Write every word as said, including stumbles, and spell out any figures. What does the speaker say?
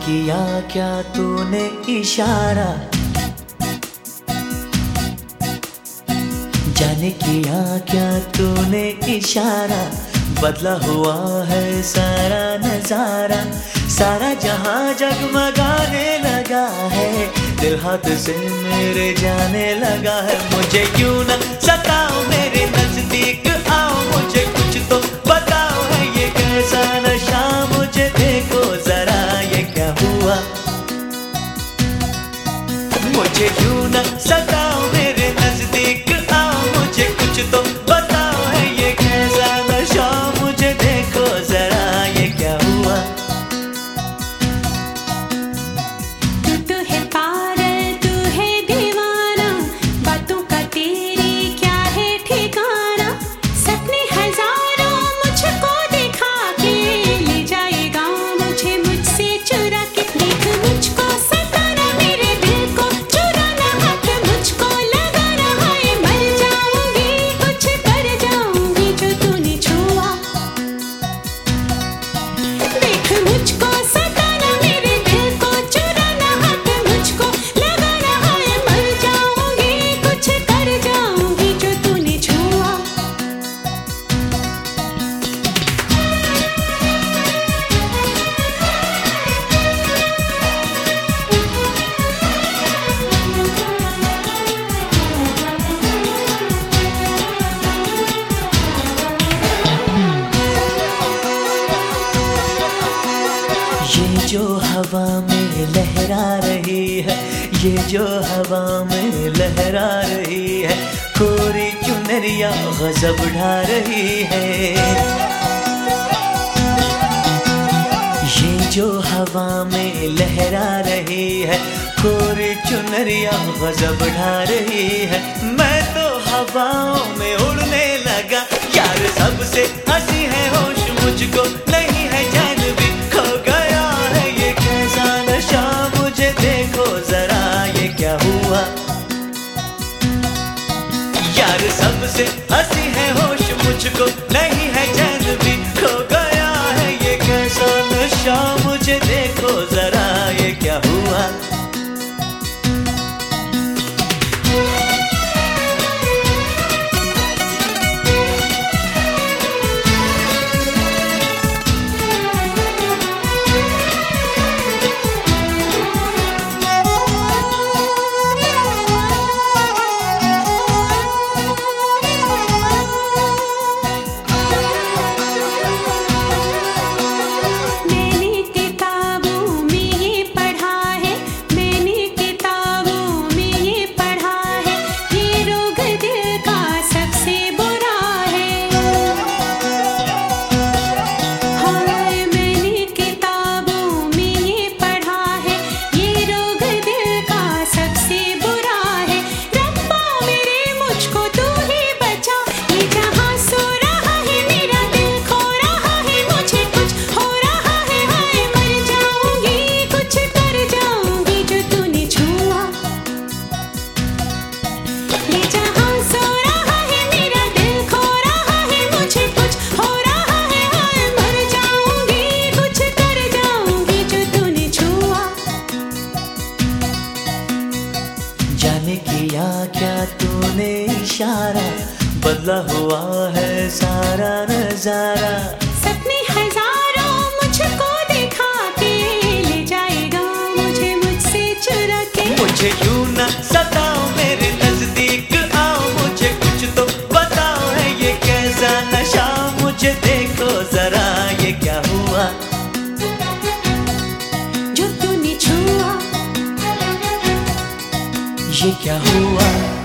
किया क्या तूने इशारा, जाने किया क्या तूने इशारा, बदला हुआ है सारा नजारा, सारा जहां जगमगाने लगा है, दिल हाथ से मेरे जाने लगा है। मुझे क्यों न सताओ, मेरे नजदीक आओ, मुझे कुछ तो बताओ, है ये कैसा नशा, मुझे देखो जरा ये क्या हुआ। मुझे क्यों न सताओ, मेरे नजदीक आओ, मुझे कुछ तो बताओ, है ये कैसा नशा, मुझे देखो जरा ये क्या हुआ। तू तो है पागल, तू है दीवाना, बातों का तेरी क्या है ठिकाना, सपने हजारों मुझको दिखा के ले जाएगा मुझे मुझसे चुरा के। देख मुझको सताना, मेरे दिल को चुराना, हाथ मुझको लगा रहा है, मर जाऊंगी कुछ कर जाऊंगी जो तूने छुआ। देख मुझको सताना, मेरे दिल को चुराना, हाथ मुझको लगा रहा है, मर जाऊंगी कुछ कर जाऊंगी जो तूने छुआ। ये जो हवा में लहरा रही है, ये जो हवा में लहरा रही है, कोरी चुनरिया गजब ढा रही है। ये जो हवा में लहरा रही है, कोरी चुनरिया गजब ढा रही है, मैं तो हवाओं में उड़ने लगा यार, सबसे हंसी है होश मुझको नहीं है, चैन भी खो गया है, ये कैसा नशा, मुझे देखो जरा ये क्या हुआ। यार सबसे हंसी है होश मुझको नहीं है, चैन भी खो गया है, ये कैसा नशा, मुझे देखो जरा ये क्या हुआ। मैंने किताबों में ये पढ़ा है, मैंने किताबों में ये पढ़ा है, ये रोग दिल का सबसे बुरा है। हाय मैंने किताबों में ये पढ़ा है, ये रोग दिल का सबसे बुरा है। रब्बा मेरे मुझको तू ही बचा, ये जहां सो रहा है, मेरा दिल खो रहा है, मुझे कुछ हो रहा है, हाय मर जाऊंगी कुछ कर जाऊंगी जो तूने छुआ। ये जहां सो रहा है, मेरा दिल खो रहा है, मुझे कुछ हो रहा है, हाय मर जाऊंगी कुछ कर जाऊंगी जो तूने छुआ। जाने किया क्या तूने इशारा, बदला हुआ है सारा नजारा, सपने हजारों मुझको दिखा के ले जाएगा मुझे मुझसे चुरा के। मुझे क्यों न सताओ, मेरे नजदीक आओ, मुझे कुछ तो बताओ, है ये कैसा नशा, मुझे देखो जरा ये क्या हुआ। जो तूने छुआ, ये क्या हुआ।